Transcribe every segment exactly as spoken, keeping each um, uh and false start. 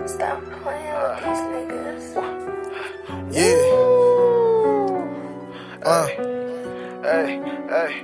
Stop playing with these niggas. Yeah. Uh. Hey, hey,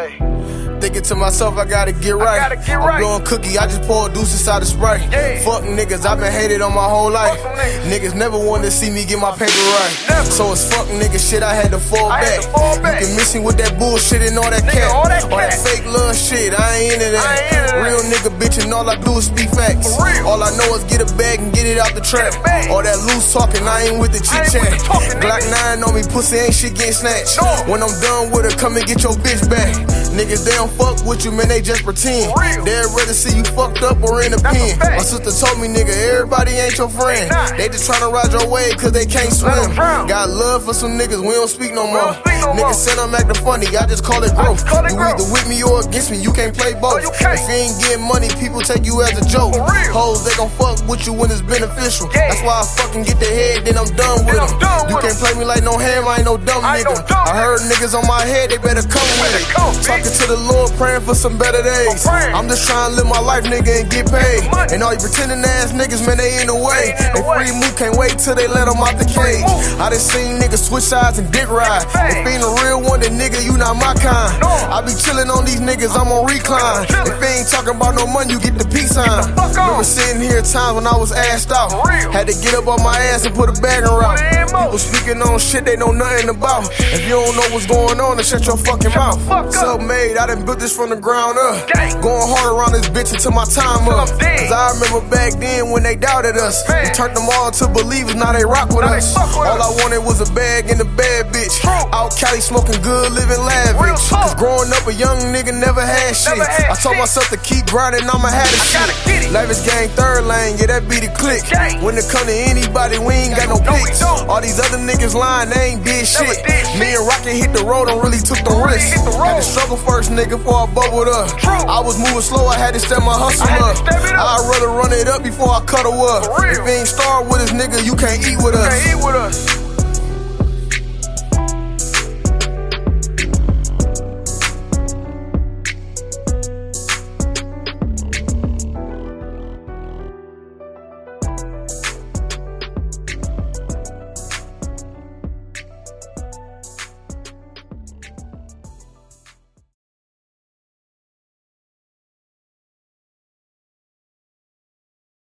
hey. Thinking to myself, I gotta get right. I gotta get I'm right. blowing cookie, I just poured deuce inside the Sprite. Yeah. Fuck niggas, I been hated on my whole life. Fuck them Niggas never wanted to see me get my paper right. Never. So it's fuck nigga shit, I had to fall I back. had to fall back. You can miss me with that bullshit and all that Nigga, cat. all that cat. fake love shit, I ain't into that. I ain't into that. Real nigga bitch and all I do is speak facts. For real. All I know is get a bag and get it out the trap. a bag. All that loose talking, I ain't with the I chit ain't with chat. the talking, Glock nigga. nine on me, pussy ain't shit getting snatched. No. When I'm done with her, come and get your bitch back. Niggas, they don't fuck with you, man, they just pretend. For real. They'd rather see you fucked up or in a That's a pen. fact. My sister told me, nigga, everybody ain't your friend. They not. They just tryna ride your wave cause they can't Let swim. 'em drown. Got love for some niggas, we don't speak no We more. don't speak no more. Niggas said I'm acting funny, I just call it growth. just call it You growth. either with me or against me, you can't play both. No, you can't. If you ain't getting money, people take you as a joke. For real. Hoes, they gon' fuck with you when it's beneficial. Yeah. That's why I fucking get the head, then I'm done with I'm them. done You with can't play me like no ham, I ain't no dumb I ain't nigga. no dumb I heard niggas on my head, they better come with better it. come, Talking bitch. to the Lord, praying for some better days. I'm praying. I'm just trying to live my life, nigga, and get paid. money. And all you pretending ass niggas, man, they in the way. They in the They way. free move, can't wait till they let them out the cage. move. I done seen niggas switch sides and dick ride. fact. If ain't a real one, then nigga, you not my kind. No. I be chillin' on these niggas, I'm on recline. Chillin'. If they ain't talking about no money, you get the peace sign. fuck on. Remember sitting here times when I was assed out. For real. Had to get up on my ass and put a bag around. Put it in People motion. speaking on shit they know nothing about. If you don't know what's going on, then shut your fucking mouth. fuck up. Self-made, I done built this from the ground up. Gang. Going hard around this bitch until my time Till up. I'm dead. Cause I remember back then when they doubted us. Man. We turned them all to believers, now they rock with Now they us. fuck with All us. I wanted was a bag and a bad bitch. True. Out Cali smoking good, living Real lavish. talk. Cause growing up a young nigga never had shit. Never had I told shit. myself to keep grinding, I'ma have the I shit. gotta get it. Life is gang third lane, yeah, that be the click. Gang. When it come to anybody, we ain't got no No, we picks. don't. All these other niggas lying, they ain't did Never shit. did Me shit. and Rocket hit the road and really took the Really risk. hit the road. Had to struggle first, nigga, before I bubbled up. True. I was moving slow, I had to step my hustle I had to up. step it up. I'd rather run it up before I cut her up. For real. If you ain't start with us, nigga, you can't eat with us. Can't eat with us.